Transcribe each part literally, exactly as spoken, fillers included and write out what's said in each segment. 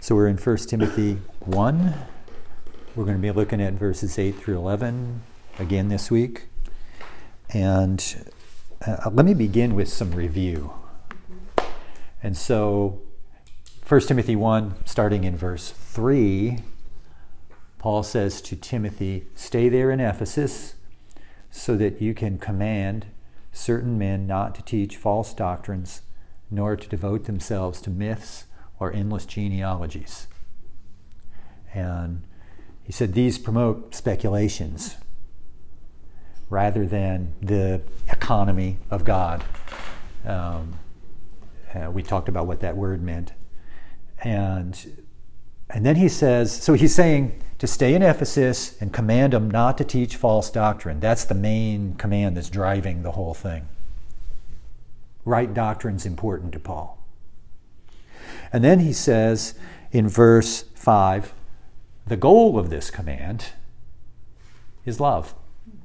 So we're in First Timothy one. We're going to be looking at verses eight through eleven again this week. And uh, let me begin with some review. And so First Timothy one, starting in verse three, Paul says to Timothy, "Stay there in Ephesus so that you can command certain men not to teach false doctrines, nor to devote themselves to myths or endless genealogies." And he said these promote speculations rather than the economy of God. Um, uh, we talked about what that word meant. And, and then he says, so he's saying to stay in Ephesus and command them not to teach false doctrine. That's the main command that's driving the whole thing. Right doctrine's important to Paul. And then he says in verse five, the goal of this command is love,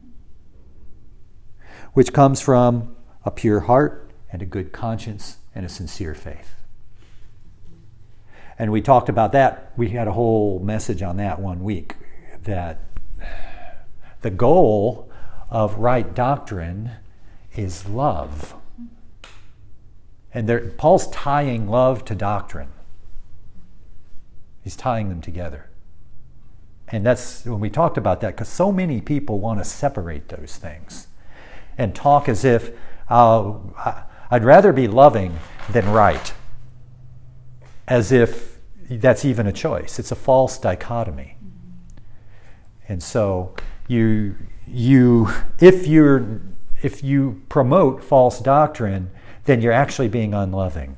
which comes from a pure heart and a good conscience and a sincere faith. And we talked about that. We had a whole message on that one week, that the goal of right doctrine is love. And there, Paul's tying love to doctrine. He's tying them together. And that's when we talked about that, because so many people want to separate those things and talk as if uh, I'd rather be loving than right, as if that's even a choice. It's a false dichotomy. And so you you if you're if you promote false doctrine, then you're actually being unloving.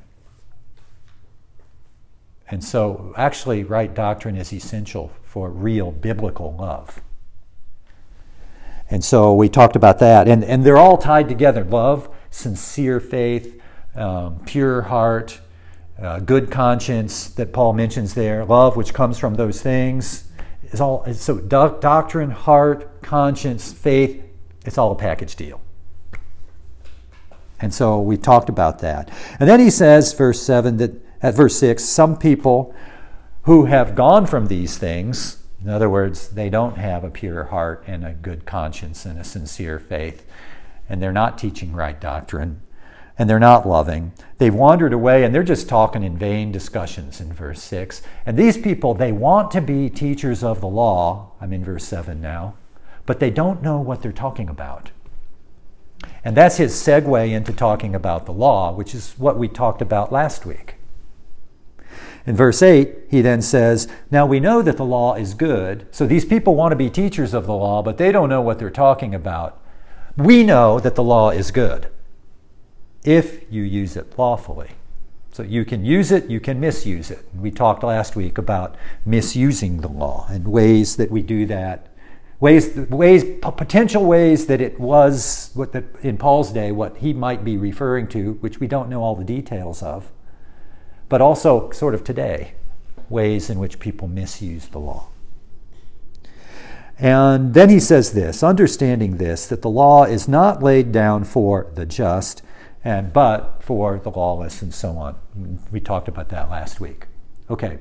And so actually right doctrine is essential for real biblical love. And so we talked about that. And, and they're all tied together. Love, sincere faith, um, pure heart, uh, good conscience that Paul mentions there. Love, which comes from those things. Is all, so doc, doctrine, heart, conscience, faith, it's all a package deal. And so we talked about that. And then he says, verse seven, that at verse six, some people who have gone from these things, in other words, they don't have a pure heart and a good conscience and a sincere faith, and they're not teaching right doctrine, and they're not loving. They've wandered away, and they're just talking in vain discussions in verse six. And these people, they want to be teachers of the law. I'm in verse seven now. But they don't know what they're talking about. And that's his segue into talking about the law, which is what we talked about last week. In verse eight, he then says, now we know that the law is good. So these people want to be teachers of the law, but they don't know what they're talking about. We know that the law is good if you use it lawfully. So you can use it, you can misuse it. We talked last week about misusing the law and ways that we do that. Ways, ways, potential ways that it was, what the, in Paul's day, what he might be referring to, which we don't know all the details of, but also sort of today, ways in which people misuse the law. And then he says this, understanding this, that the law is not laid down for the just, and but for the lawless, and so on. We talked about that last week. Okay.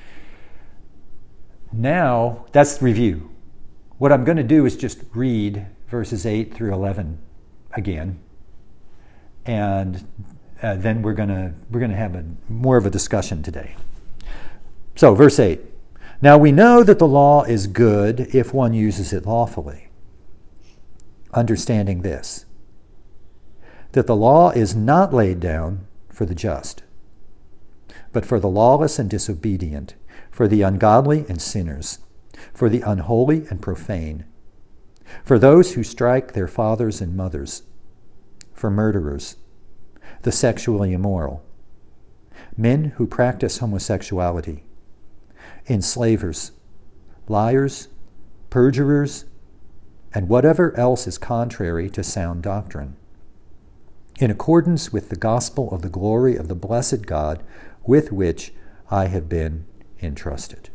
Now, that's the review. What I'm going to do is just read verses eight through eleven again, and uh, then we're going to we're going to have a more of a discussion today. So, verse eight. Now we know that the law is good if one uses it lawfully. Understanding this, that the law is not laid down for the just, but for the lawless and disobedient, for the ungodly and sinners, for the unholy and profane, for those who strike their fathers and mothers, for murderers, the sexually immoral, men who practice homosexuality, enslavers, liars, perjurers, and whatever else is contrary to sound doctrine, in accordance with the gospel of the glory of the blessed God with which I have been entrusted.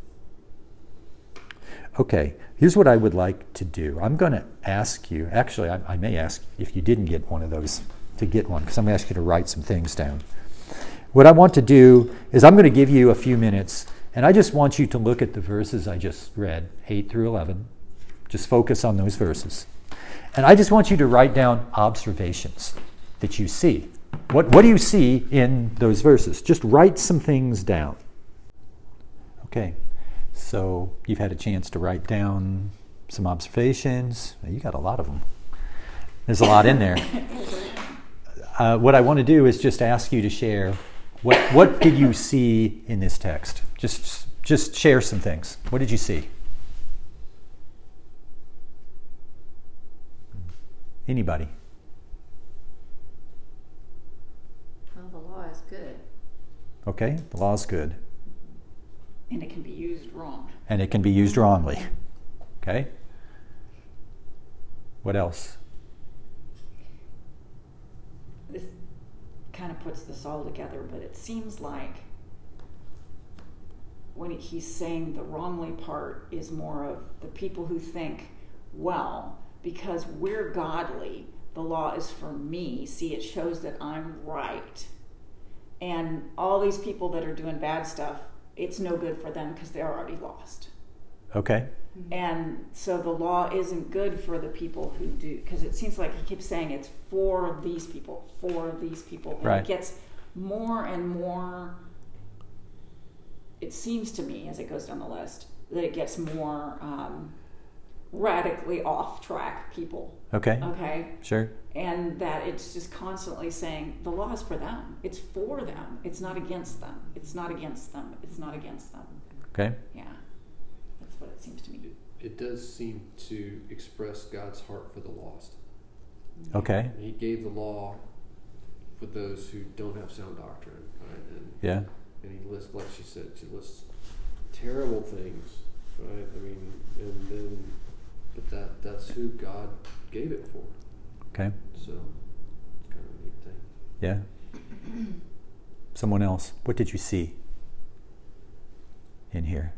Okay, here's what I would like to do. I'm going to ask you, actually, I, I may ask if you didn't get one of those to get one, because I'm going to ask you to write some things down. What I want to do is I'm going to give you a few minutes And I just want you to look at the verses I just read, eight through eleven. Just focus on those verses. And I just want you to write down observations that you see. What, what do you see in those verses? Just write some things down. Okay, so you've had a chance to write down some observations. You got a lot of them. There's a lot in there. Uh, what I want to do is just ask you to share what what did you see in this text? Just just share some things. What did you see? Anybody? Well, the law is good. Okay, the law is good. And it can be used wrong. And it can be used wrongly. Okay? What else? This kind of puts this all together, but it seems like when he's saying the wrongly part is more of the people who think, well, because we're godly, the law is for me. See, it shows that I'm right. And all these people that are doing bad stuff, it's no good for them because they're already lost. Okay. And so the law isn't good for the people who do, because it seems like he keeps saying it's for these people, for these people. And right. It gets more and more, it seems to me as it goes down the list, that it gets more um, radically off track people. Okay. Okay. Sure. And that it's just constantly saying the law is for them. It's for them. It's not against them. It's not against them. It's not against them. Okay. Yeah. That's what it seems to me. It, it does seem to express God's heart for the lost. Okay. He gave the law for those who don't have sound doctrine, right? And, yeah. And he lists, like she said, she lists terrible things, right? I mean, and then, but that that's who God gave it for. Okay. So, it's kind of a neat thing. Yeah. Someone else. What did you see in here?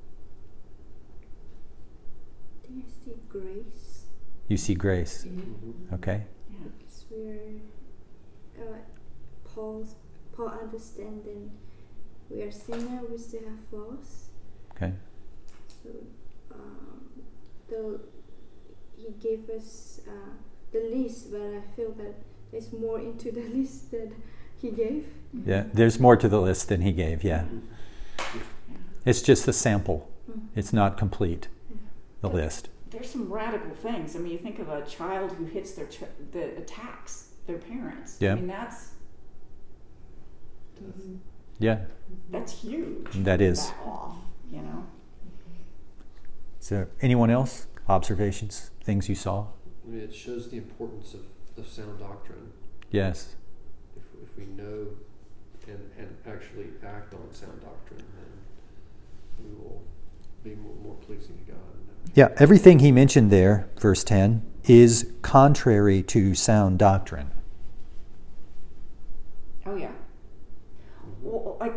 I think I see grace. You see grace. Mm-hmm. Okay. Yeah. It's where uh, Paul's Paul understanding we are sinner, we still have flaws. Okay. So, um, though he gave us uh, the list, but I feel that there's more into the list that he gave. Yeah, there's more to the list than he gave, yeah. It's just a sample. Mm. It's not complete, the But list. There's some radical things. I mean, you think of a child who hits their ch- that attacks their parents. Yeah. I mean, that's Mm-hmm. Yeah, that's huge. that is. Back off, you know. So, anyone else? Observations? Things you saw? I mean, it shows the importance of, of sound doctrine. Yes. If, if we know and, and actually act on sound doctrine, then we will be more, more pleasing to God. Yeah, everything he mentioned there, verse ten, is contrary to sound doctrine. Oh yeah. Well, like,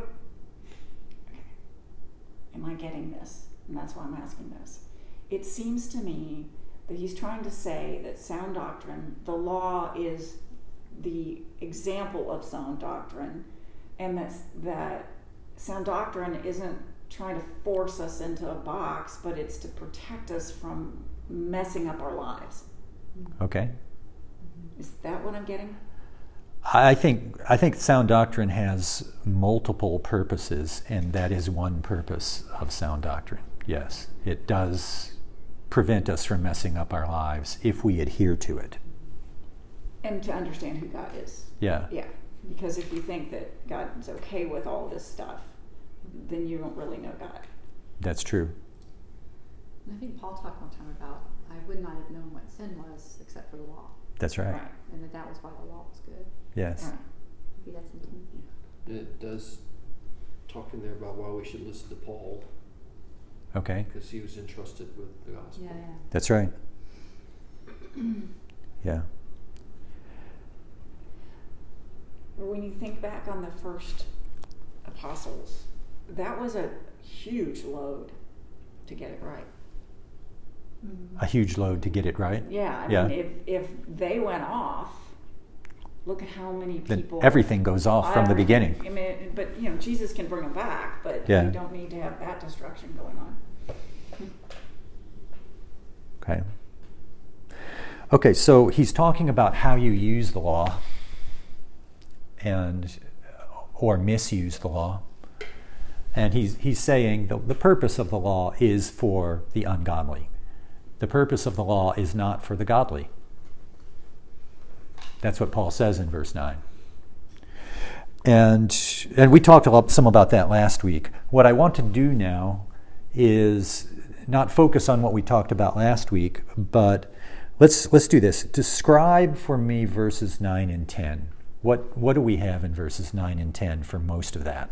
am I getting this? And that's why I'm asking this. It seems to me that he's trying to say that sound doctrine, the law is the example of sound doctrine, and that's, that sound doctrine isn't trying to force us into a box, but it's to protect us from messing up our lives. Okay. Is that what I'm getting? I think I think sound doctrine has multiple purposes, and that is one purpose of sound doctrine. Yes, it does prevent us from messing up our lives if we adhere to it. And to understand who God is. Yeah. Yeah. Because if you think that God's okay with all this stuff, then you don't really know God. That's true. I think Paul talked one time about, I would not have known what sin was except for the law. That's right. Right. And that that was why the law was good. Yes. Right. Maybe that's in And it does talk in there about why we should listen to Paul, Okay. because he was entrusted with the gospel. Yeah, yeah. That's right. Yeah. When you think back on the first apostles, that was a huge load to get it right. A huge load to get it right. Yeah, I Yeah. mean, if, if they went off, look at how many Then people. everything goes off from the Everything. beginning. I mean, but you know, Jesus can bring them back, but Yeah. you don't need to have that destruction going on. Okay. Okay, so he's talking about how you use the law and or misuse the law. And he's he's saying the, the purpose of the law is for the ungodly. The purpose of the law is not for the godly. That's what Paul says in verse nine. And and we talked a lot, some about that last week. What I want to do now is not focus on what we talked about last week, but let's let's do this. Describe for me verses nine and ten. What what do we have in verses nine and ten for most of that?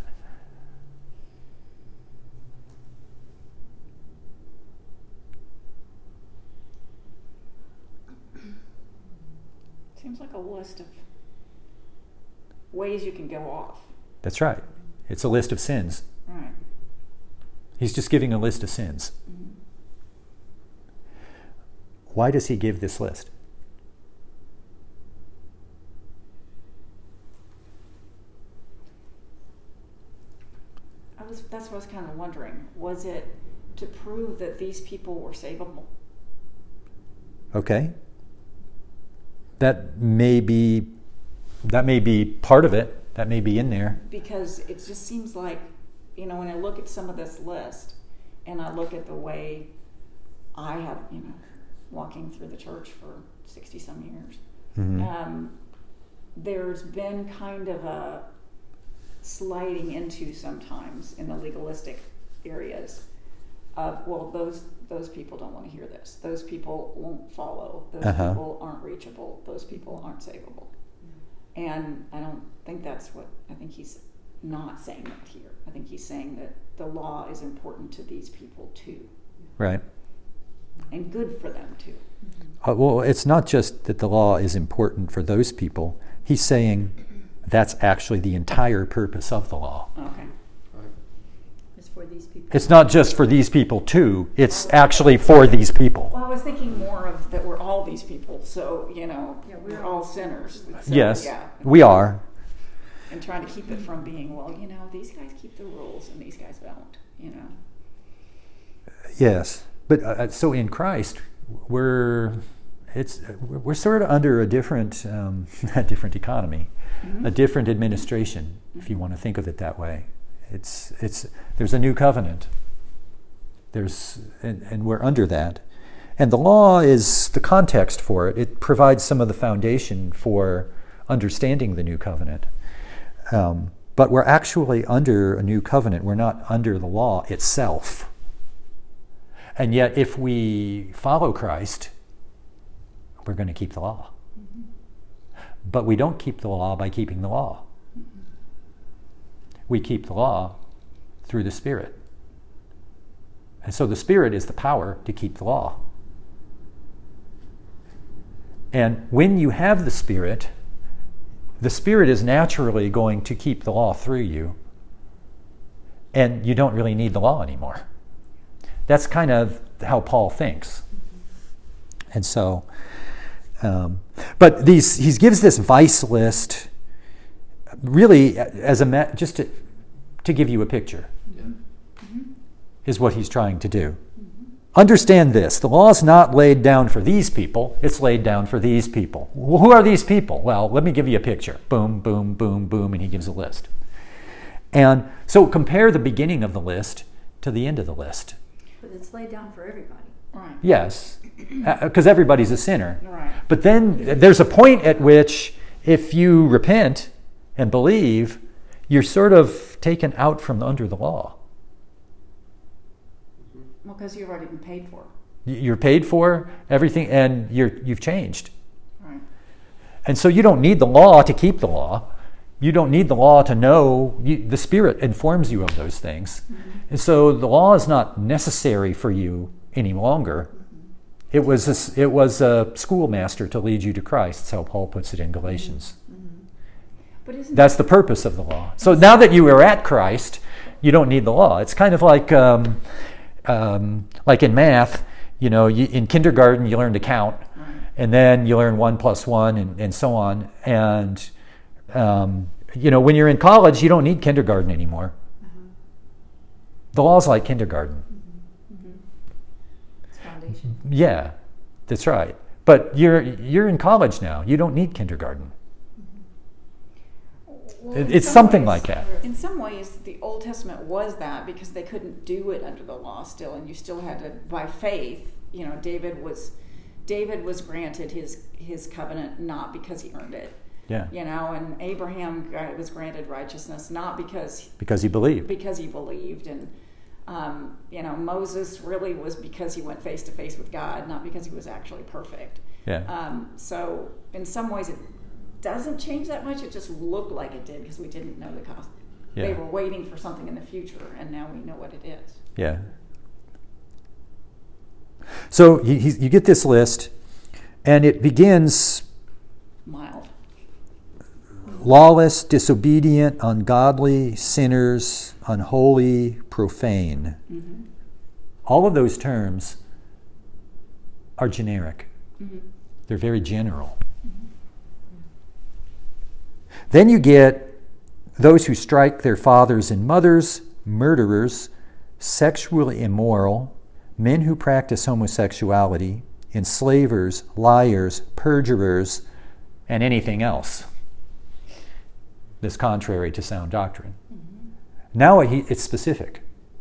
Seems like a list of ways you can go off. That's right. It's a list of sins. Right. He's just giving a list of sins. Mm-hmm. Why does he give this list? I was, that's what I was kind of wondering. Was it to prove that these people were savable? Okay. That may be that may be part of it. That may be in there. Because it just seems like, you know, when I look at some of this list and I look at the way I have, you know, walking through the church for sixty some years, Mm-hmm. um, there's been kind of a sliding into sometimes in the legalistic areas of, well, those those people don't want to hear this. Those people won't follow. Those Uh-huh. people aren't reachable. Those people aren't savable. And I don't think that's what, I think he's not saying that here. I think he's saying that the law is important to these people too. Right. And good for them too. Uh, well, it's not just that the law is important for those people. He's saying that's actually the entire purpose of the law. Okay. It's for these people. It's not just for these people too. It's actually for these people. Well, I was thinking more of that we're all these people. So, you know, Yeah, we're, we're all all sinners. So, Yes, yeah. we are. And trying to keep it from being, well, you know, these guys keep the rules and these guys don't, you know. Yes, but uh, so in Christ, we're it's we're sort of under a different um, a different economy, Mm-hmm. a different administration, if you want to think of it that way. It's it's there's a new covenant. There's and, and we're under that, and the law is the context for it. It provides some of the foundation for understanding the new covenant. Um, but we're actually under a new covenant. We're not under the law itself. And yet, if we follow Christ, we're going to keep the law. Mm-hmm. But we don't keep the law by keeping the law. Mm-hmm. We keep the law through the Spirit. And so the Spirit is the power to keep the law. And when you have the Spirit, the Spirit is naturally going to keep the law through you. And you don't really need the law anymore. That's kind of how Paul thinks. And so, um, but these he gives this vice list really as a ma- just to, to give you a picture, Yeah. is what he's trying to do. Understand this, the law is not laid down for these people, it's laid down for these people. Well, who are these people? Well, let me give you a picture. Boom, boom, boom, boom, and he gives a list. And so compare the beginning of the list to the end of the list. But it's laid down for everybody. Right. Yes, because everybody's a sinner. Right. But then there's a point at which if you repent and believe, you're sort of taken out from under the law. Well, because you've already been paid for. You're paid for everything, and you're, you've changed. Right. And so you don't need the law to keep the law. You don't need the law to know. You, the Spirit informs you of those things. Mm-hmm. And so the law is not necessary for you any longer. Mm-hmm. It was a, it was a schoolmaster to lead you to Christ. That's how Paul puts it in Galatians. Mm-hmm. But isn't That's the purpose of the law. So now that you are at Christ, you don't need the law. It's kind of like um, um, like in math. You know, you, in kindergarten you learn to count, right. and then you learn one plus one, and, and so on. And um, you know, when you're in college, you don't need kindergarten anymore. Uh-huh. The law's like kindergarten. Mm-hmm. Mm-hmm. It's foundation. Yeah, that's right. But you're you're in college now. You don't need kindergarten. Well, It- in it's some something ways- like that. In some ways, the Old Testament was that because they couldn't do it under the law still, and you still had to, by faith, you know, David was, David was granted his his covenant not because he earned it, Yeah, you know, and Abraham was granted righteousness not because because he believed. because he believed, and um, you know, Moses really was because he went face to face with God, not because he was actually perfect. Yeah, Um, so in some ways, it doesn't change that much. It just looked like it did because we didn't know the cost. Yeah. They were waiting for something in the future, and now we know what it is. yeah. So you, you you get this list, and it begins Mild. lawless, disobedient, ungodly, sinners, unholy, profane. Mm-hmm. All of those terms are generic. Mm-hmm. They're very general. Then you get those who strike their fathers and mothers, murderers, sexually immoral, men who practice homosexuality, enslavers, liars, perjurers, and anything else that's contrary to sound doctrine. Mm-hmm. Now he- it's specific.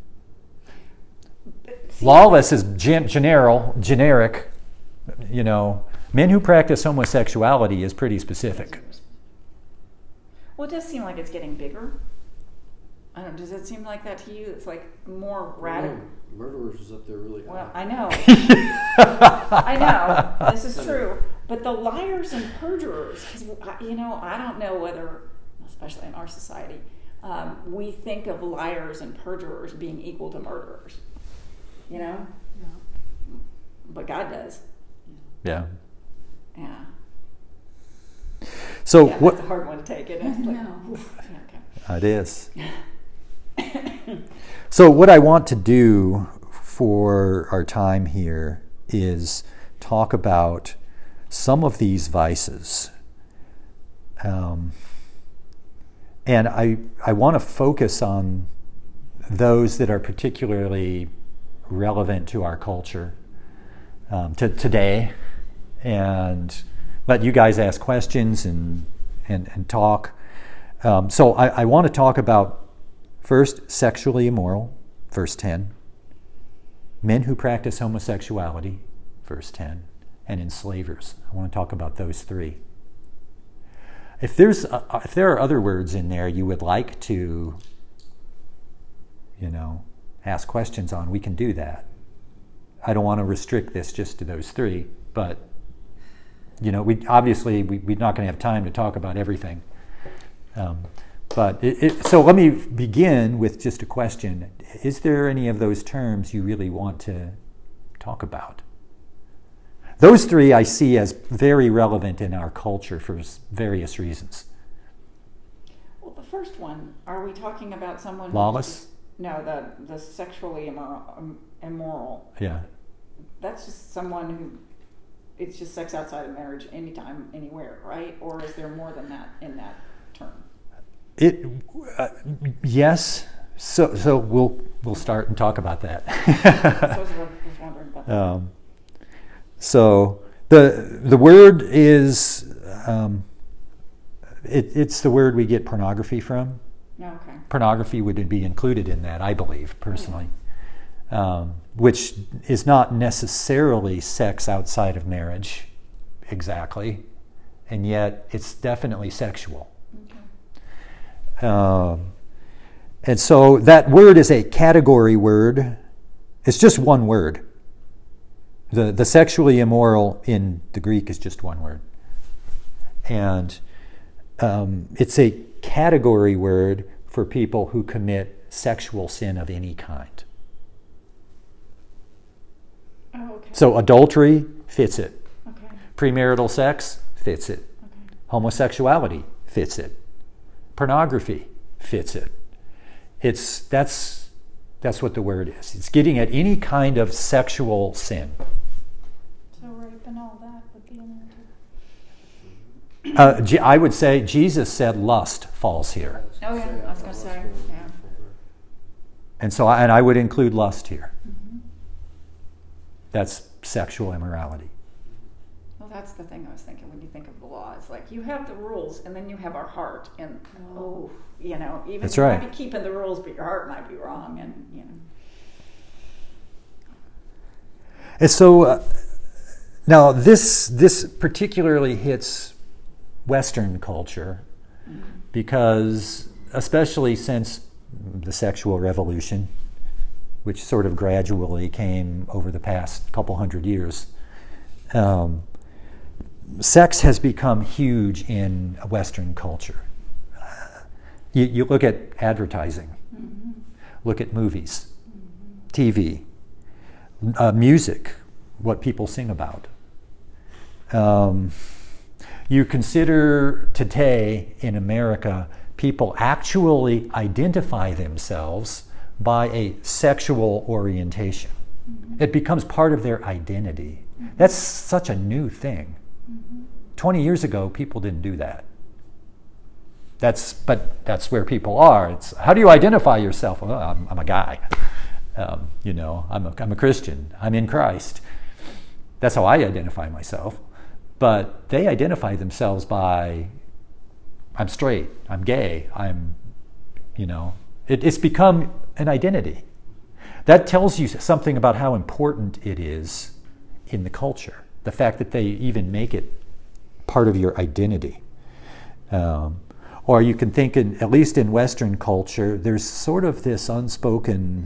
See, Lawless is gen- general, generic. You know, men who practice homosexuality is pretty specific. Well, it does seem like it's getting bigger. I don't know. Does it seem like that to you? It's like more radical. Yeah, murderers is up there really high. Well, I know. I know. This is true. But the liars and perjurers, because, you know, I don't know whether, especially in our society, um, we think of liars and perjurers being equal to murderers. You know? Yeah. But God does. Yeah. Yeah. So yeah, what? That's a hard one to take. It I is. Like, know. oof. Yeah, It is. So what I want to do for our time here is talk about some of these vices. Um, and I, I want to focus on those that are particularly relevant to our culture um, to today, and let you guys ask questions and, and, and talk. Um, so I, I want to talk about, first, sexually immoral, verse ten. Men who practice homosexuality, verse ten. And enslavers. I want to talk about those three. If there's uh, if there are other words in there you would like to, you know, ask questions on, we can do that. I don't want to restrict this just to those three, but you know, we obviously we, we're not going to have time to talk about everything. Um, but it, it, so let me begin with just a question. Is there any of those terms you really want to talk about? Those three I see as very relevant in our culture for various reasons. Well, the first one, are we talking about someone who's Lawless? just- no, the the sexually immoral, um, immoral. Yeah. That's just someone who, it's just sex outside of marriage, anytime, anywhere, right? Or is there more than that in that term? It uh, yes. So so we'll we'll start and talk about that. That's what I was wondering about that. um, so the the word is um, it, it's the word we get pornography from. No, okay. Pornography would be included in that, I believe, personally, um, which is not necessarily sex outside of marriage, exactly, and yet it's definitely sexual. Okay. Um, and so that word is a category word. It's just one word. The, the sexually immoral in the Greek is just one word. And um, it's a category word for people who commit sexual sin of any kind. Oh, okay. So adultery fits it. Okay. Premarital sex fits it. Okay. Homosexuality fits it. Pornography fits it. It's that's that's what the word is. It's getting at any kind of sexual sin. So rape and all that would be in Uh, Je- I would say Jesus said lust falls here. Oh, yeah, I was gonna say, yeah. And so, I, and I would include lust here. Mm-hmm. That's sexual immorality. Well, that's the thing I was thinking when you think of the law. It's like you have the rules, and then you have our heart, and oh, you know, even That's you right. might be keeping the rules, but your heart might be wrong, and you know. And so, uh, now this this particularly hits Western culture Mm-hmm. because, especially since the sexual revolution, which sort of gradually came over the past couple hundred years, um, sex has become huge in Western culture. You, you look at advertising, Mm-hmm. look at movies, T V, uh, music, what people sing about. Um, you consider today in America, people actually identify themselves by a sexual orientation. Mm-hmm. It becomes part of their identity. That's such a new thing. Mm-hmm. twenty years ago, people didn't do that. That's, but that's where people are. It's, how do you identify yourself? Well, I'm, I'm a guy. Um, you know, I'm a, I'm a Christian. I'm in Christ. That's how I identify myself. But they identify themselves by, I'm straight, I'm gay, I'm, you know, it, it's become an identity. That tells you something about how important it is in the culture. The fact that they even make it part of your identity. Um, or you can think, in, at least in Western culture, there's sort of this unspoken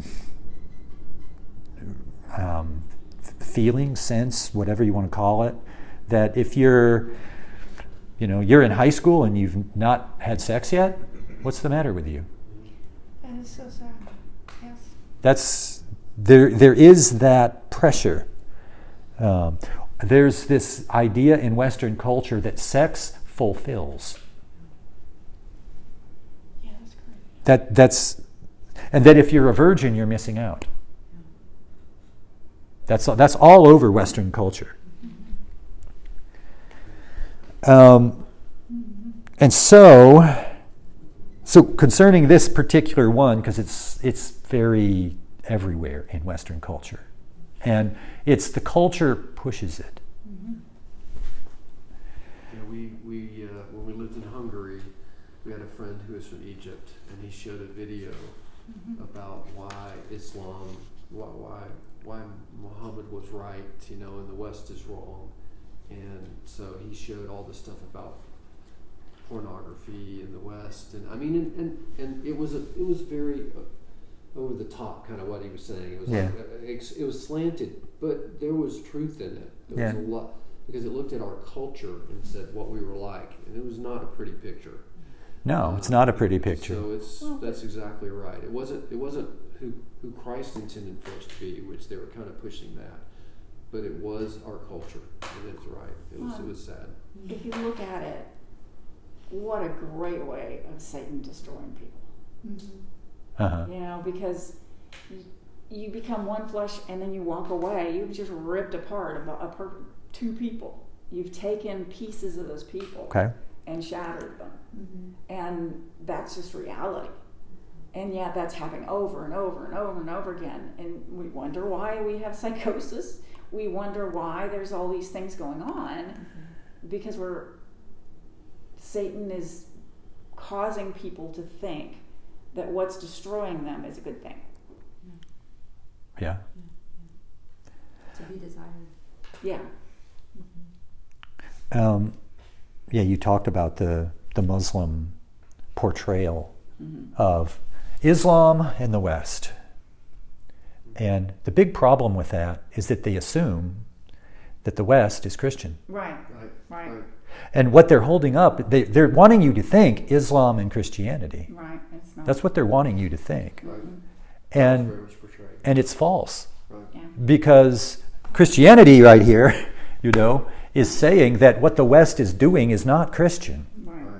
um, feeling, sense, whatever you want to call it, that if you're, you know, you're in high school and you've not had sex yet, what's the matter with you? That is so sad. Yes. That's there. There is that pressure. Um, there's this idea in Western culture that sex fulfills. Yeah, that's great. That that's, and that if you're a virgin, you're missing out. That's that's all over Western culture. Um, and so, so concerning this particular one, because it's it's very everywhere in Western culture, and it's the culture pushes it. Yeah, we we uh, when we lived in Hungary, we had a friend who was from Egypt, and he showed a video Mm-hmm. about why Islam, why why why Muhammad was right, you know, and the West is wrong. And so he showed all this stuff about pornography in the West, and I mean, and and, and it was a, it was very uh, over the top, kind of what he was saying. It was Yeah. like, uh, it, it was slanted, but there was truth in it. There Yeah. was a lot, because it looked at our culture and said what we were like, and it was not a pretty picture. No, it's not a pretty picture. So it's that's exactly right. It wasn't it wasn't who who Christ intended for us to be, which they were kind of pushing that. But it was our culture, and it's right. It was, it was sad. If you look at it, what a great way of Satan destroying people. Mm-hmm. Uh-huh. You know, because y- you become one flesh and then you walk away. You've just ripped apart a, a per, two people. You've taken pieces of those people Okay. and shattered them. Mm-hmm. And that's just reality. And yet that's happening over and over and over and over again. And we wonder why we have psychosis. We wonder why there's all these things going on, Mm-hmm. because we're Satan is causing people to think that what's destroying them is a good thing. Yeah. To be desired. Yeah. Um, yeah, you talked about the, the Muslim portrayal Mm-hmm. of Islam in the West. And the big problem with that is that they assume that the West is Christian. Right. Right. Right. Right. And what they're holding up, they, they're wanting you to think Islam and Christianity. Right. It's not. That's what they're wanting you to think. Right. And, Very much portrayed. and it's false. Right. Yeah. Because Christianity right here, you know, is saying that what the West is doing is not Christian. Right. Right.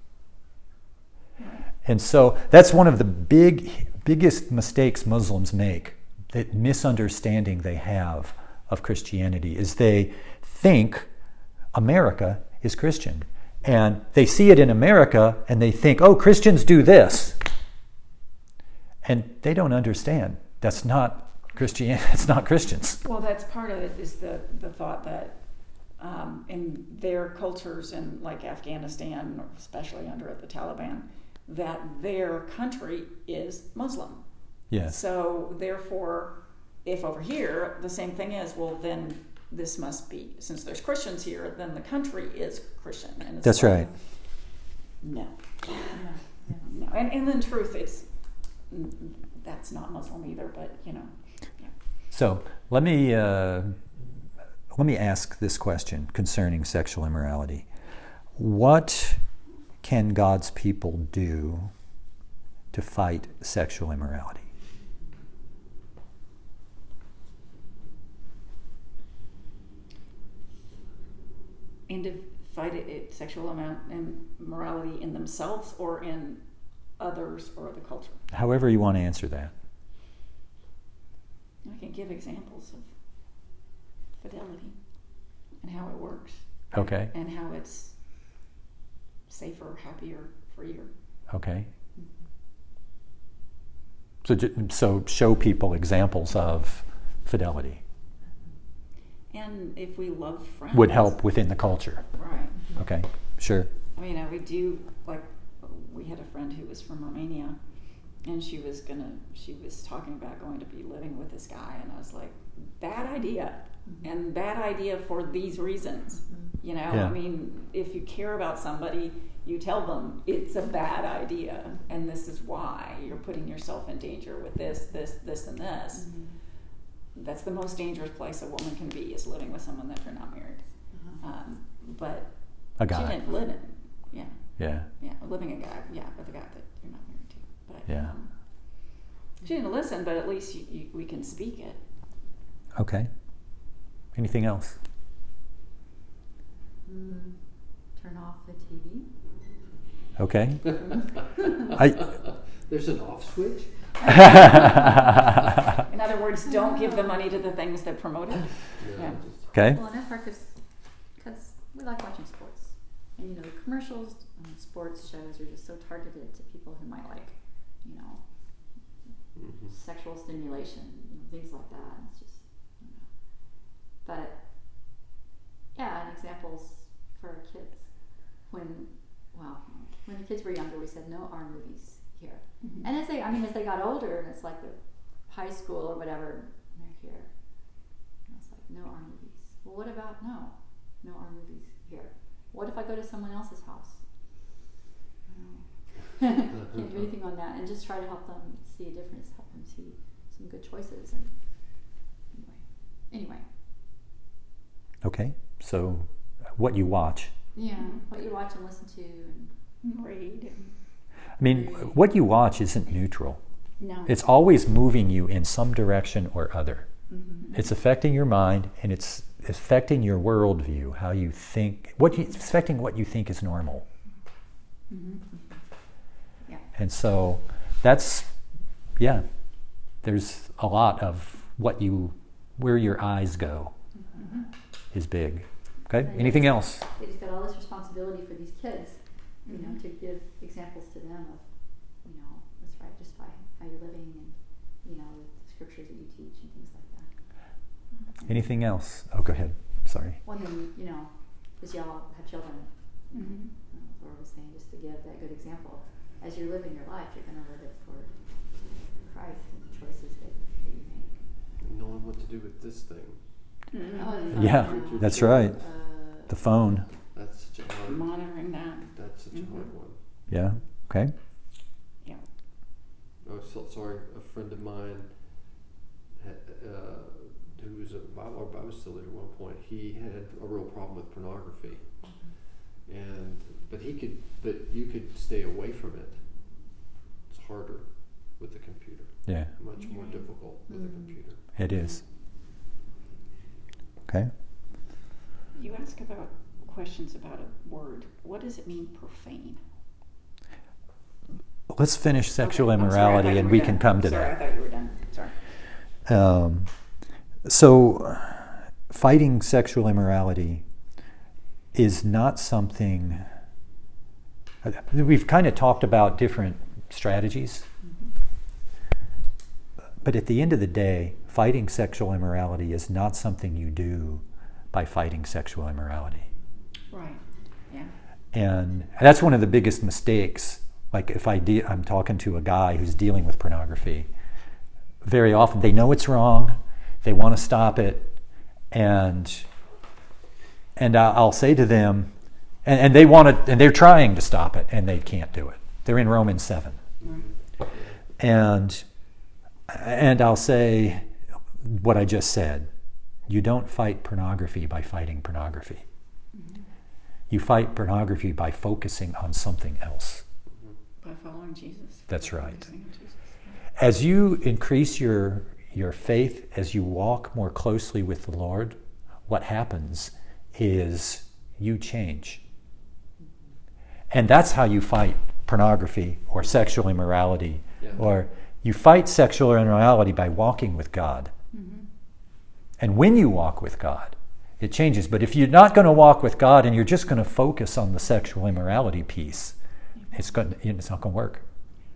And so that's one of the big, biggest mistakes Muslims make, that misunderstanding they have of Christianity, is they think America is Christian. And they see it in America and they think, oh, Christians do this. And they don't understand. That's not Christian. It's not Christians. Well, that's part of it, is the, the thought that um, in their cultures, in like Afghanistan, especially under the Taliban, that their country is Muslim. Yes. So therefore, if over here the same thing is, well, then this must be, since there's Christians here, then the country is Christian. And it's That's like, right. No. No. And, and in truth, it's that's not Muslim either, but you know. Yeah. So let me uh, let me ask this question concerning sexual immorality. What can God's people do to fight sexual immorality? And to fight it, it sexual amount and morality in themselves or in others or the culture. However you want to answer that. I can give examples of fidelity and how it works. Okay. And how it's safer, happier, freer. Okay. So, ju- so show people examples of fidelity. And if we love friends, Would help within the culture. Right. Okay, sure. I mean, uh, we do, like, we had a friend who was from Romania, and she was gonna, she was talking about going to be living with this guy, and I was like, bad idea, mm-hmm. and bad idea for these reasons. Mm-hmm. You know, Yeah. I mean, if you care about somebody, you tell them it's a bad idea, and this is why you're putting yourself in danger with this, this, this, and this. Mm-hmm. That's the most dangerous place a woman can be, is living with someone that they're not married. Uh-huh. Um, but A guy. she didn't live in, yeah, Yeah. yeah, living a guy, yeah, with a guy that you're not married to. But Yeah. um, she didn't listen, but at least you, you, we can speak it. Okay. Anything else? Mm, turn off the T V. Okay. I, There's an off switch? In other words, don't give the money to the things that promote it. Yeah. okay. Well, and that's hard because we like watching sports. And, you know, the commercials and sports shows are just so targeted to people who might like, you know, mm-hmm. sexual stimulation, you know, things like that. It's just, you know. But, yeah, and examples for our kids. When, well, when the kids were younger, we said no R movies here. Mm-hmm. And as they, I mean, as they got older, and it's like the high school or whatever, they're here. And it's like, no R movies. Well, what about no? No R movies here. What if I go to someone else's house? I don't know. Can't do anything on that. And just try to help them see a difference, help them see some good choices. And anyway, anyway. Okay. So, what you watch. Yeah, what you watch and listen to and Read. I mean, what you watch isn't neutral. No. It's always moving you in some direction or other. Mm-hmm. It's affecting your mind, and it's affecting your worldview, how you think, what you, it's affecting what you think is normal. Mm-hmm. Yeah. And so that's, yeah, there's a lot of what you, where your eyes go Mm-hmm. is big. Okay, Yeah, anything yeah. else? they just got all this responsibility for these kids, you know, to give examples to them of, you know, what's right just by how you're living and, you know, the scriptures that you teach and things like that. Anything else? Oh, go ahead. Sorry. One thing, you know, is y'all have children. Mm-hmm. Uh, Laura was saying, just to give that good example. As you're living your life, you're going to live it for Christ and the choices that, that you make. Knowing what to do with this thing. Mm-hmm. Oh, and the Yeah, phone, you know, that's right. Uh, The phone. That's such a hard, Monitoring that. that's such Mhm. a hard one. Yeah. Okay. Yeah. I was so sorry, a friend of mine had, uh, who was a Bible, Bible study at one point, he had a real problem with pornography. And but he could but you could stay away from it. It's harder with the computer. Yeah, Much more difficult with Mm. a computer. it is. Okay. You ask about questions about a word. What does it mean, profane? Let's finish sexual Okay, I'm sorry, I immorality, thought you and were we done. can come to Sorry, that. I thought you were done. Sorry. Um, so, fighting sexual immorality is not something We've kind of talked about different strategies. But at the end of the day, fighting sexual immorality is not something you do by fighting sexual immorality. Right. Yeah. And that's one of the biggest mistakes. Like if I de- I'm talking to a guy who's dealing with pornography, very often they know it's wrong, they want to stop it, and and I'll say to them, and, and they want to, and they're trying to stop it, and they can't do it. They're in Romans seven, Right. and and I'll say what I just said. You don't fight pornography by fighting pornography. Mm-hmm. You fight pornography by focusing on something else. By following Jesus. That's By right. focusing on Jesus. As you increase your your faith, as you walk more closely with the Lord, what happens is you change. And that's how you fight pornography or sexual immorality. Yeah. Or you fight sexual immorality by walking with God. Mm-hmm. And when you walk with God, it changes. But if you're not going to walk with God and you're just going to focus on the sexual immorality piece, it's going it's not going to work.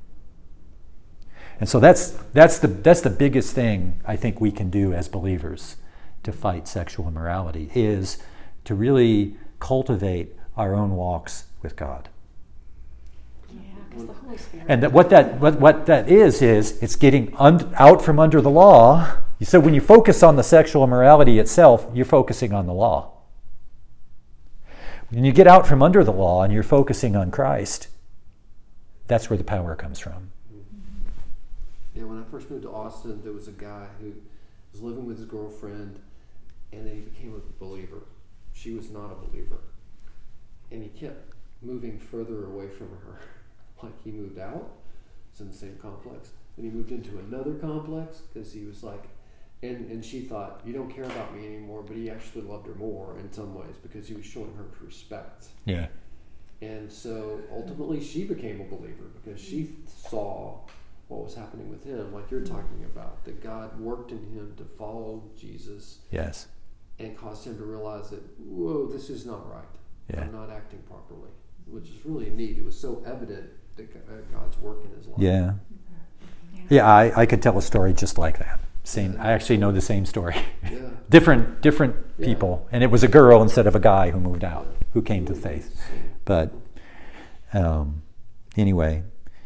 And so that's that's the that's the biggest thing I think we can do as believers to fight sexual immorality, is to really cultivate our own walks with God. Yeah, because the Holy Spirit. And that what that what, what that is is it's getting un, out from under the law. So when you focus on the sexual immorality itself, you're focusing on the law. When you get out from under the law and you're focusing on Christ, that's where the power comes from. Yeah, when I first moved to Austin, there was a guy who was living with his girlfriend, and then he became a believer. She was not a believer. And he kept moving further away from her. Like he moved out, it's in the same complex. Then he moved into another complex because he was like, and, and she thought, you don't care about me anymore, but he actually loved her more in some ways because he was showing her respect. Yeah. And so ultimately she became a believer because she saw what was happening with him, like you're talking about, that God worked in him to follow Jesus. Yes. And caused him to realize that, whoa, this is not right. Yeah. I'm not acting properly, which is really neat. It was so evident that God's work in his life. Yeah. Yeah. Yeah, I, I could tell a story just like that. Same. Yeah. I actually know the same story. Yeah. different different Yeah. people. And it was a girl instead of a guy who moved out, who came to faith. But um, anyway.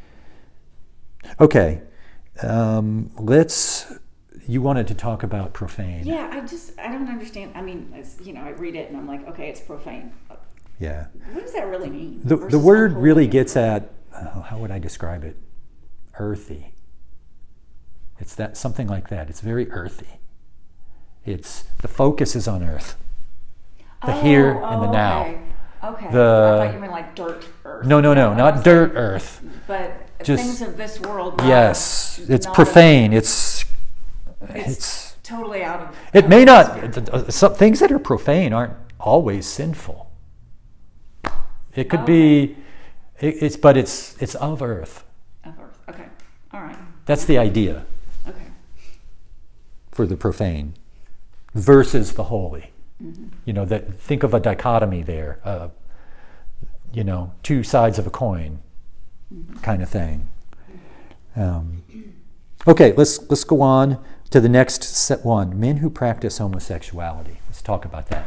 Okay. Um, let's, you wanted to talk about profane. Yeah, I just, I don't understand. I mean, it's, you know, I read it and I'm like, okay, it's profane. Yeah. What does that really mean? The, the Versus word unholy really and gets profane? at, uh, how would I describe it? Earthy. It's that something like that. It's very earthy. It's, the focus is on earth. The Oh, here and oh, the now. Okay. Okay. The- I thought you meant like dirt earth. No, no, no, I not was dirt like, earth. But Just- things of this world. Not, Yes, it's not profane. It's, It's, it's, totally out of. it out may of not, spirit. some things that are profane aren't always sinful. It could be, it, it's, but it's, it's of earth. Of earth. Okay. All right. That's the idea Okay. for the profane versus the holy. Mm-hmm. You know, that, think of a dichotomy there, uh, you know, two sides of a coin Mm-hmm. kind of thing. Um, okay, let's let's go on to the next set one. Men who practice homosexuality. Let's talk about that.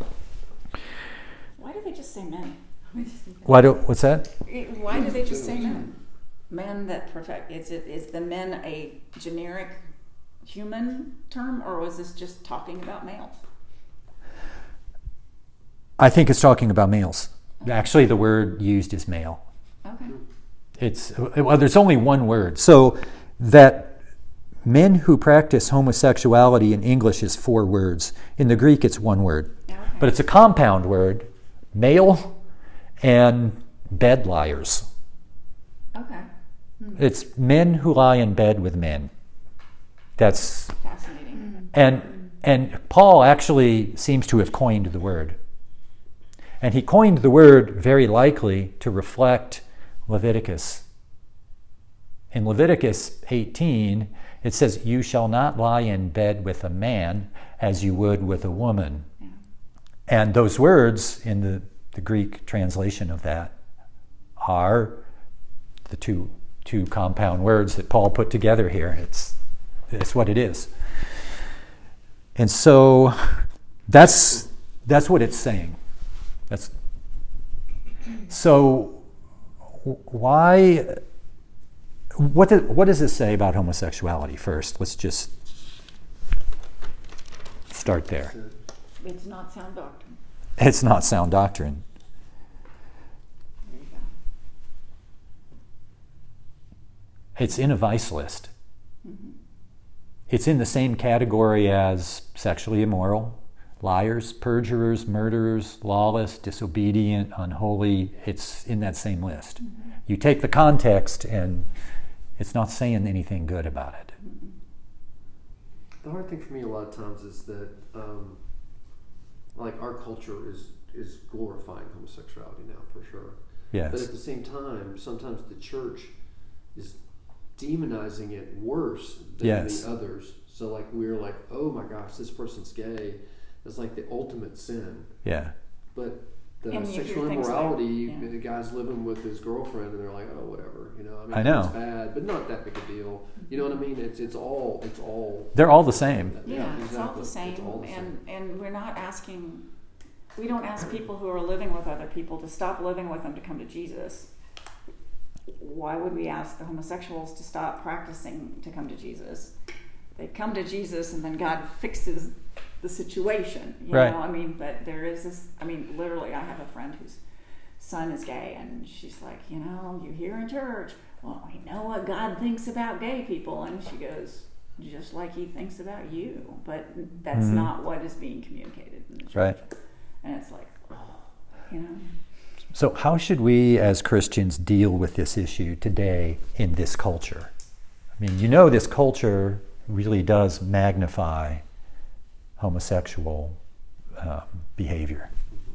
Why do they just say men? Why do, what's that? Why do they just say men? Men that perfect. Is it is the men a generic human term, or was this just talking about males? I think it's talking about males. Actually, the word used is male. Okay. It's, well, there's only one word. So that men who practice homosexuality in English is four words. In the Greek, it's one word. Okay. But it's a compound word, male and bed liars. Okay. It's men who lie in bed with men. That's, Fascinating. and and Paul actually seems to have coined the word. And he coined the word very likely to reflect Leviticus. In Leviticus eighteen, it says, "You shall not lie in bed with a man as you would with a woman." Yeah. And those words in the, the Greek translation of that are the two two compound words that Paul put together here. It's it's what it is. And so that's that's what it's saying. That's so why what does, what does this say about homosexuality first? Let's just start there. It's not sound doctrine. It's not sound doctrine. There you go. It's in a vice list. Mm-hmm. It's in the same category as sexually immoral, liars, perjurers, murderers, lawless, disobedient, unholy. It's in that same list. Mm-hmm. You take the context and it's not saying anything good about it. Mm-hmm. The hard thing for me a lot of times is that, um, like, our culture is is glorifying homosexuality now, for sure. Yes. But at the same time, sometimes the church is demonizing it worse than Yes. the others. So, like, we're like, oh my gosh, this person's gay. That's like the ultimate sin. Yeah. But the And you hear sexual things like- immorality, yeah. the guy's living with his girlfriend, and they're like, oh, whatever, you know. I mean, I know. it's bad, but not that big a deal. You know what I mean? It's it's all it's all. They're all the same. Yeah, it's all exactly. the same, It's all the and same. and we're not asking. We don't ask people who are living with other people to stop living with them to come to Jesus. Why would we ask the homosexuals to stop practicing to come to Jesus? They come to Jesus, and then God fixes the situation. You Right. know, I mean, but there is this. I mean, literally, I have a friend whose son is gay, and she's like, you know, you hear in church, well, we know what God thinks about gay people, and she goes, just like He thinks about you, but that's Mhm. not what is being communicated in the church. Right. And it's like, you know, So how should we as Christians deal with this issue today in this culture? I mean, you know, this culture really does magnify homosexual um, behavior.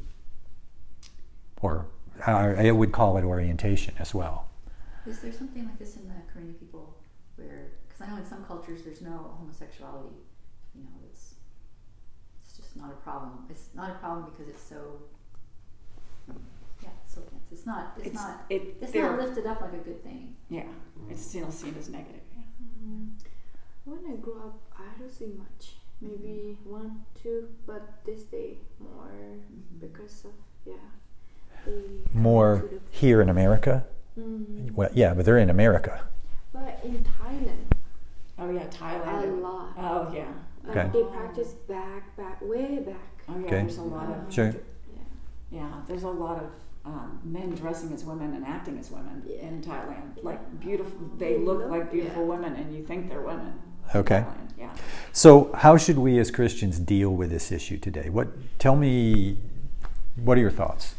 Or I would call it orientation as well. Is there something like this in the Korean people where, because I know in some cultures there's no homosexuality, you know, it's it's just not a problem. It's not a problem because it's so, yeah, it's so intense. It's not, it's, it's not, it. it's they're- not lifted up like a good thing. Yeah, it's still seen as negative. Yeah. Mm, when I grew up, I don't see much. Maybe one, two, but this day more because of yeah. the More attitude of- here in America? Mm. Well, yeah, but they're in America. But in Thailand, Oh yeah, a Thailand. lot. Oh yeah. Like Okay. they practice back, back, way back. Oh yeah. Okay. There's a lot of Sure. Yeah. yeah. There's a lot of um, men dressing as women and acting as women Yeah. in Thailand. Yeah. Like beautiful. They They look look- like beautiful yeah. women, and you think they're women. in Okay. Thailand. Yeah. So how should we as Christians deal with this issue today? What tell me what are your thoughts?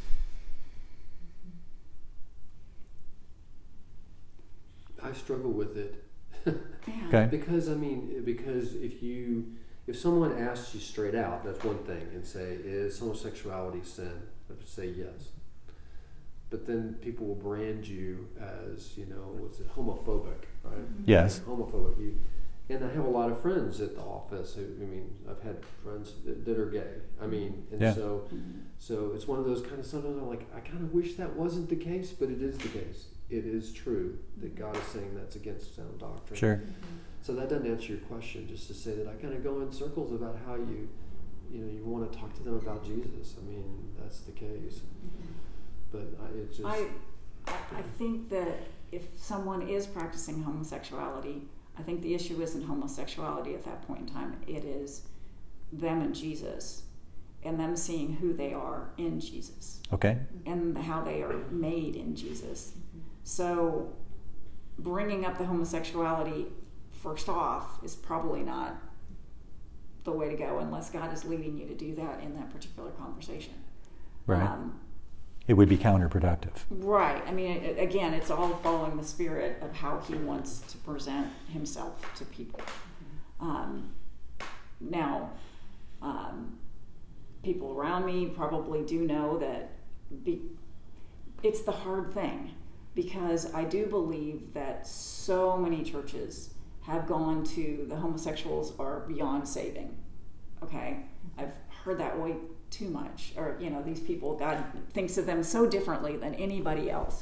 I struggle with it. Yeah. Okay. Because I mean, because if you, if someone asks you straight out, that's one thing, and say, "Is homosexuality sin?" I would say yes. But then people will brand you as, you know, what's it, homophobic, right? Yes. Homophobic. You, and I have a lot of friends at the office who, I mean, I've had friends that, that are gay. I mean, and Yeah. so, so it's one of those kind of sometimes I'm like, I kind of wish that wasn't the case, but it is the case. It is true that God is saying that's against sound doctrine. Sure. So that doesn't answer your question. Just to say that I kind of go in circles about how you, you know, you want to talk to them about Jesus. I mean, that's the case. But I, it just. I, I think that if someone is practicing homosexuality, I think the issue isn't homosexuality at that point in time. It is them and Jesus, and them seeing who they are in Jesus, Okay. and how they are made in Jesus. So bringing up the homosexuality first off is probably not the way to go unless God is leading you to do that in that particular conversation. Right. Um, It would be counterproductive. Right. I mean, it, again, it's all following the spirit of how he wants to present himself to people. Um, now, um, people around me probably do know that be, it's the hard thing, because I do believe that so many churches have gone to the homosexuals are beyond saving. Okay? I've heard that way too much. Or, you know, these people, God thinks of them so differently than anybody else.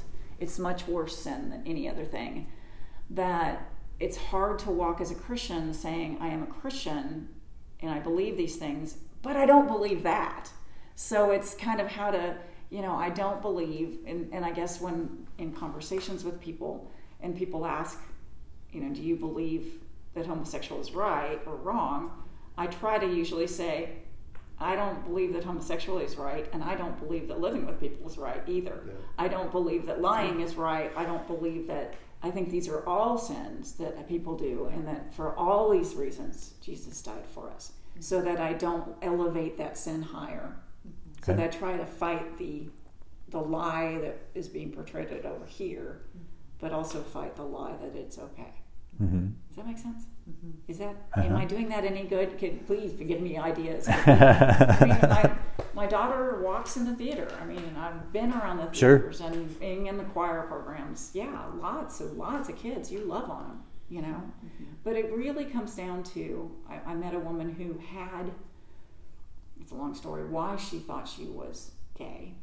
it's much worse sin than any other thing. That it's hard to walk as a Christian saying, I am a Christian and I believe these things, but I don't believe that. So it's kind of how to, you know, I don't believe, and, and I guess when in conversations with people and people ask, you know, do you believe that homosexual is right or wrong? I try to usually say, I don't believe that homosexuality is right, and I don't believe that living with people is right either. Yeah. I don't believe that lying is right. I don't believe that, I think these are all sins that people do, and that for all these reasons, Jesus died for us, so that I don't elevate that sin higher. Okay. So that I try to fight the the lie that is being portrayed over here, but also fight the lie that it's okay. Mm-hmm. Does that make sense? Mm-hmm. Is that, uh-huh. Am I doing that any good? Could, please give me ideas. I mean, my, my daughter walks in the theater. I mean, and I've been around the theaters sure. and being in the choir programs. Yeah, lots of lots of kids. You love on them, you know. Mm-hmm. But it really comes down to, I, I met a woman who had, it's a long story, why she thought she was gay.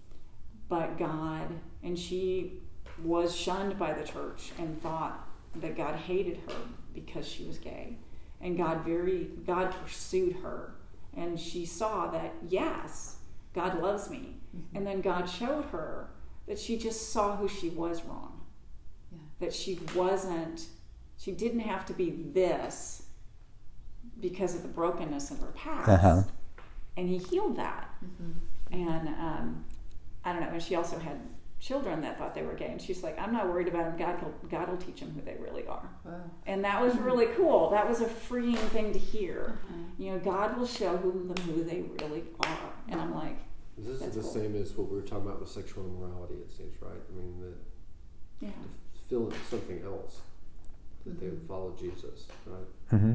But God, and she was shunned by the church and thought that God hated her because she was gay, and God very God pursued her, and she saw that yes, God loves me, mm-hmm. and then God showed her that she just saw who she was wrong, yeah. that she wasn't, she didn't have to be this because of the brokenness of her past, uh-huh. and He healed that, mm-hmm. and um, I don't know, and she also had children that thought they were gay, and she's like, I'm not worried about them. God will, God will teach them who they really are. Wow. And that was really cool. That was a freeing thing to hear. Mm-hmm. You know, God will show them who they really are. And I'm like, this is the cool. same as what we were talking about with sexual immorality, it seems, right? I mean, that yeah. to feel something else, that mm-hmm. they would follow Jesus, right? Mm-hmm.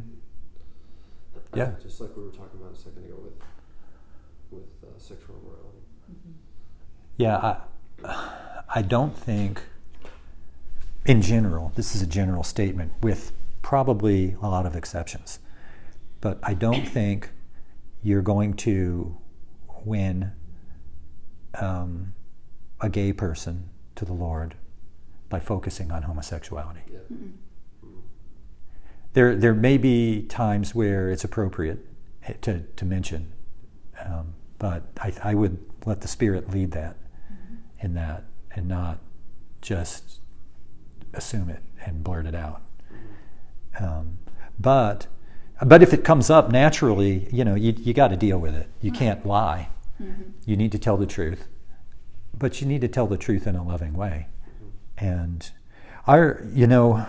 Yeah. Just like we were talking about a second ago with with uh, sexual immorality. Mm-hmm. Yeah, I, I don't think, in general, this is a general statement with probably a lot of exceptions, but I don't think you're going to win um, a gay person to the Lord by focusing on homosexuality. Yeah. Mm-hmm. There, there may be times where it's appropriate to, to mention, um, but I, I would let the Spirit lead that. In that, and not just assume it and blurt it out. Um, but, but if it comes up naturally, you know, you you got to deal with it. You can't lie. Mm-hmm. You need to tell the truth, but you need to tell the truth in a loving way. And our, you know,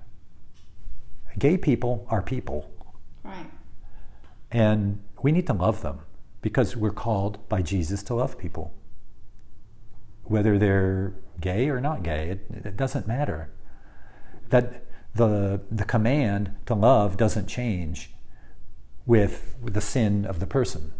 gay people are people, right? And we need to love them because we're called by Jesus to love people. Whether they're gay or not gay, it, it doesn't matter. That the the command to love doesn't change with, with the sin of the person.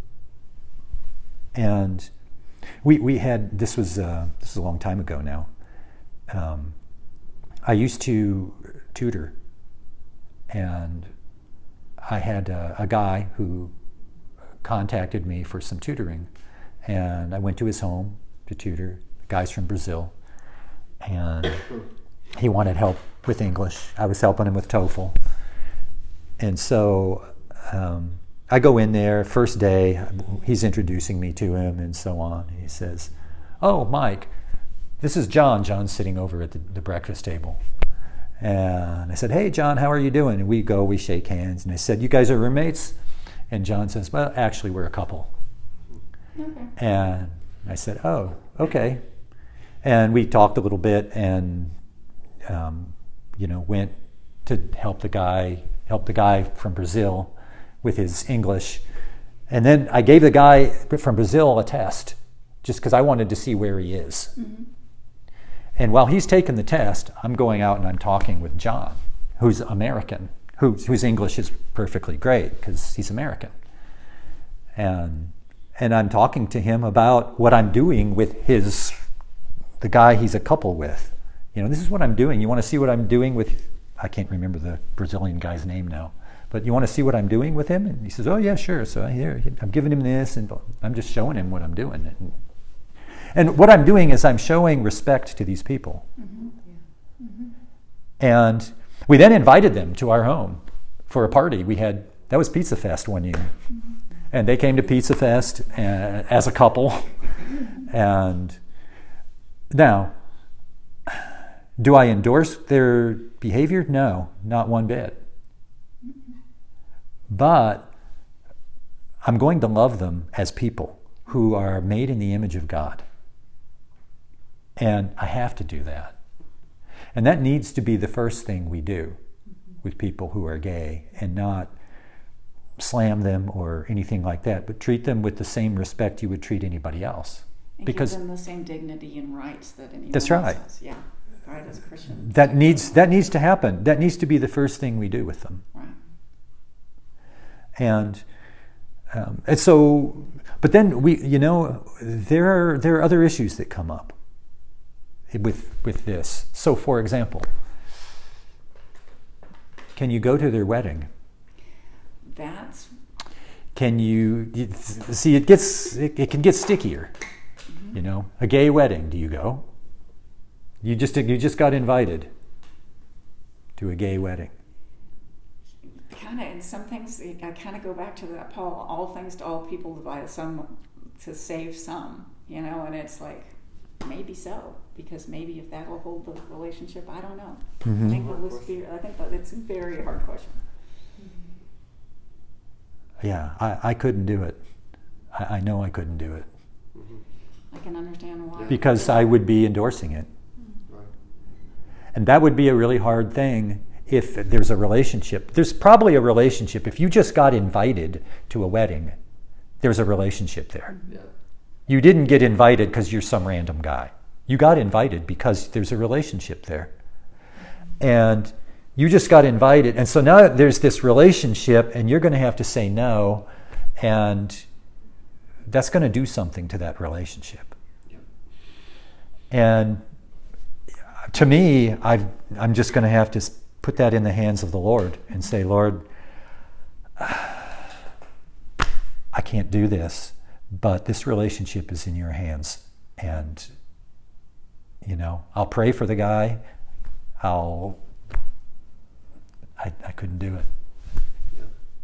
And we we had this was uh, this is a long time ago now. Um, I used to tutor, and I had a, a guy who contacted me for some tutoring, and I went to his home to tutor. Guys from Brazil, and he wanted help with English. I was helping him with TOEFL, and so um, I go in there. First day, he's introducing me to him, and so on. He says, "Oh, Mike, this is John. John's sitting over at the, the breakfast table." And I said, "Hey, John, how are you doing?" And we go, we shake hands, and I said, "You guys are roommates?" And John says, "Well, actually, we're a couple." Okay. And I said, "Oh, okay." And we talked a little bit, and um, you know, went to help the guy, help the guy from Brazil with his English. And then I gave the guy from Brazil a test, just because I wanted to see where he is. Mm-hmm. And while he's taking the test, I'm going out and I'm talking with John, who's American, who, whose English is perfectly great because he's American. And and I'm talking to him about what I'm doing with his. The guy he's a couple with. You know, this is what I'm doing. You want to see what I'm doing with, I can't remember the Brazilian guy's name now, but you want to see what I'm doing with him? And he says, oh yeah, sure. So here, I'm giving him this, and I'm just showing him what I'm doing. And, And what I'm doing is I'm showing respect to these people. Mm-hmm. Mm-hmm. And we then invited them to our home for a party. We had, that was Pizza Fest one year. Mm-hmm. And they came to Pizza Fest uh, as a couple. And now, do I endorse their behavior? No, not one bit. But I'm going to love them as people who are made in the image of God. And I have to do that. And that needs to be the first thing we do with people who are gay, and not slam them or anything like that, but treat them with the same respect you would treat anybody else. And Because give them the same dignity and rights that anyone That's else right. has. Yeah, right, as a Christian. that needs that needs to happen. That needs to be the first thing we do with them. Right. And um, and so, but then we, you know, there are there are other issues that come up with with this. So, for example, can you go to their wedding? That's Can you, you see? It gets it, it can get stickier. mm-hmm. You know, a gay wedding. Do you go? You just you just got invited to a gay wedding. kind of, in some things, I kind of go back to that Paul, all things to all people by some to save some, you know, and it's like, maybe so, because maybe if that will hold the relationship, I don't know. Mm-hmm. I think the Holy Spirit, I think that it's a very hard question. Yeah, I, I couldn't do it. I, I know I couldn't do it. I can understand why. Because I would be endorsing it. Right. And that would be a really hard thing if there's a relationship. There's probably a relationship. If you just got invited to a wedding, there's a relationship there. Yeah. You didn't get invited because you're some random guy. You got invited because there's a relationship there. And you just got invited. And so now there's this relationship, and you're going to have to say no. And that's going to do something to that relationship. Yep. And to me, I've, I'm just going to have to put that in the hands of the Lord and say, Lord, I can't do this, but this relationship is in your hands. And, you know, I'll pray for the guy. I'll, I, I couldn't do it. Yeah.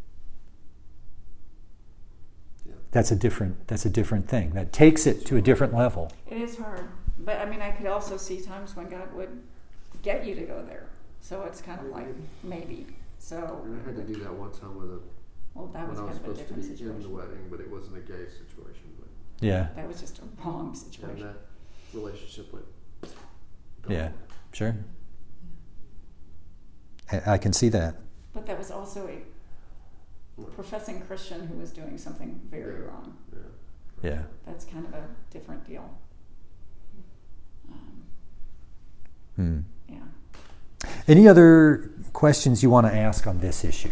Yeah. That's a different, that's a different thing. That takes it to a different level. It is hard. But I mean, I could also see times when God would get you to go there. So it's kind of like, maybe. So, And I had to do that one time with a well, that was when I kind was of a supposed to different be in the situation. wedding, but it wasn't a gay situation. But Yeah, That was just a wrong and situation. that relationship went. yeah, sure. I, I can see that. But that was also a professing Christian who was doing something very Yeah. wrong. Yeah. Yeah. That's kind of a different deal. Um, Hmm. yeah. Any other questions you want to ask on this issue?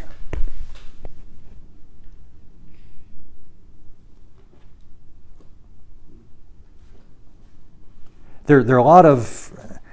There, there are a lot of,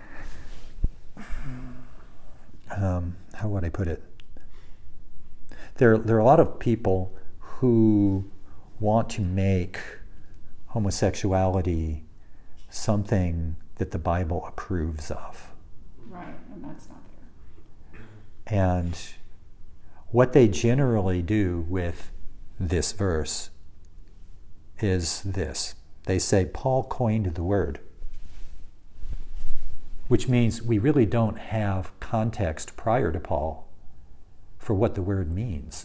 um, how would I put it? There, there are a lot of people who want to make homosexuality something that the Bible approves of. Right, and that's not there. And what they generally do with this verse is this. They say, Paul coined the word, which means we really don't have context prior to Paul for what the word means.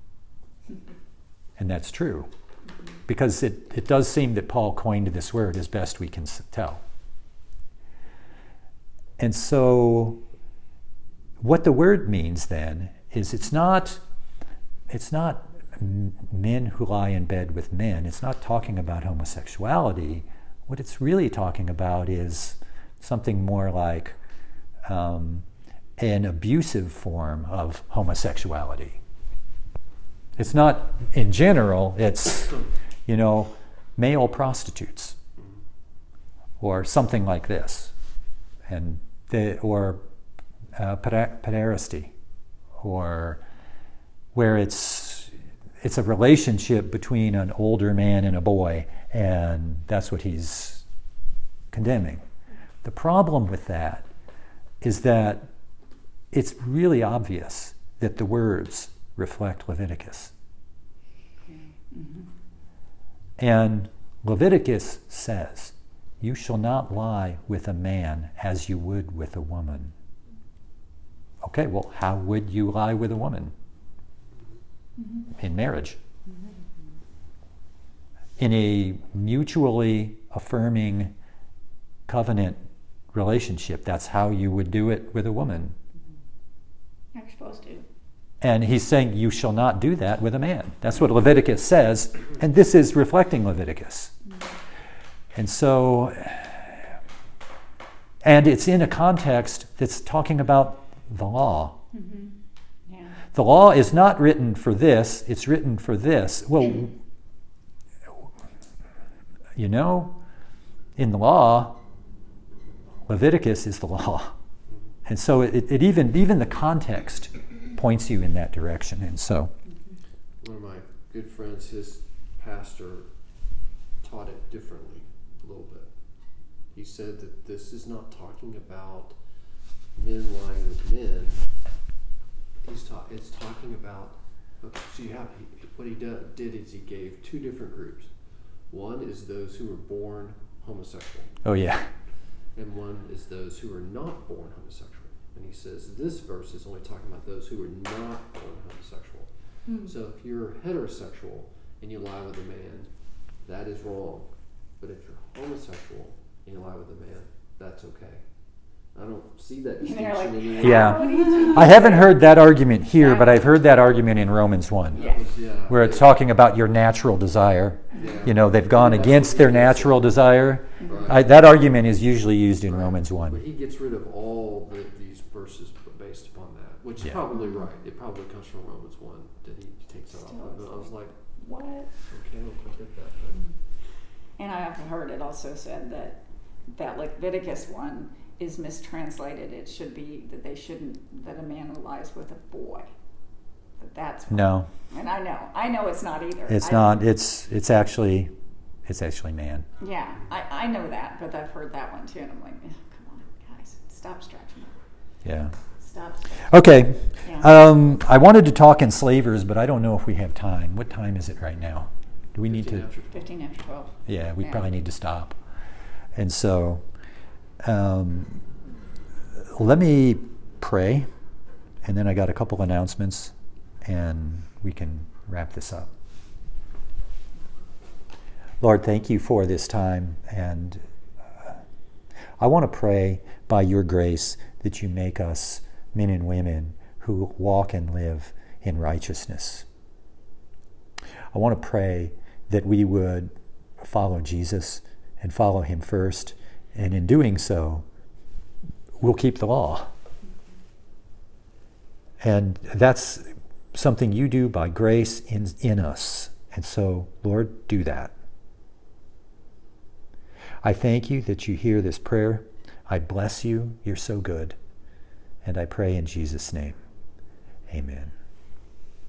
And that's true, because it, it does seem that Paul coined this word as best we can tell. And so what the word means then is it's not it's not men who lie in bed with men. It's not talking about homosexuality. What it's really talking about is something more like um, an abusive form of homosexuality. It's not in general, it's, you know, male prostitutes or something like this. And the, or uh, pederasty, or where it's it's a relationship between an older man and a boy, and that's what he's condemning. The problem with that is that it's really obvious that the words reflect Leviticus. Mm-hmm. And Leviticus says, you shall not lie with a man as you would with a woman. Okay, well, how would you lie with a woman? Mm-hmm. In marriage. Mm-hmm. In a mutually affirming covenant relationship, that's how you would do it with a woman. You're supposed to. And he's saying you shall not do that with a man. That's what Leviticus says, and this is reflecting Leviticus. And so, and it's in a context that's talking about the law. Mm-hmm. Yeah. The law is not written for this, it's written for this. Well, you know, in the law, Leviticus is the law. And so it, it even even the context points you in that direction. And so one of my good friends, his pastor taught it differently a little bit. He said that this is not talking about men lying with men. He's ta- it's talking about, okay, so you have, he, what he do, did is he gave two different groups. One is those who were born homosexual. Oh yeah. And one is those who are not born homosexual. And he says this verse is only talking about those who are not born homosexual. Mm. So if you're heterosexual and you lie with a man, that is wrong. But if you're homosexual and you lie with a man, that's okay. I don't see that distinction like, anywhere. Yeah. I haven't heard that argument here, but I've heard that argument in Romans one, Yeah. Yeah. where it's talking about your natural desire. Yeah. You know, they've gone against their natural desire. Right. I, that argument is usually used in Right. Romans But one. he gets rid of all the, these verses based upon that, which Yeah. is probably right. It probably comes from Romans one that he takes that off Still, of. it's And I was like, What? okay, I don't quite get that. And I have heard it also said that that Leviticus one is mistranslated. It should be that they shouldn't, that a man who lies with a boy. That that's No, And I know, I know it's not either. it's I- not. It's it's actually it's actually man. Yeah, I, I know that, but I've heard that one too, and I'm like, "Ugh, come on, guys, stop stretching it. Yeah. Stop stretching. Okay. Yeah. Um, I wanted to talk enslavers, but I don't know if we have time. What time is it right now? Do we need fifteen to? after twelve. Fifteen after twelve. Yeah, we Yeah. probably need to stop. And so, um, let me pray, and then I got a couple announcements, and we can wrap this up. Lord, thank you for this time, and uh, I want to pray by your grace that you make us men and women who walk and live in righteousness. I want to pray that we would follow Jesus and follow him first, and in doing so, we'll keep the law. And that's something you do by grace in, in us. And so, Lord, do that. I thank you that you hear this prayer. I bless you. You're so good. And I pray in Jesus' name. Amen.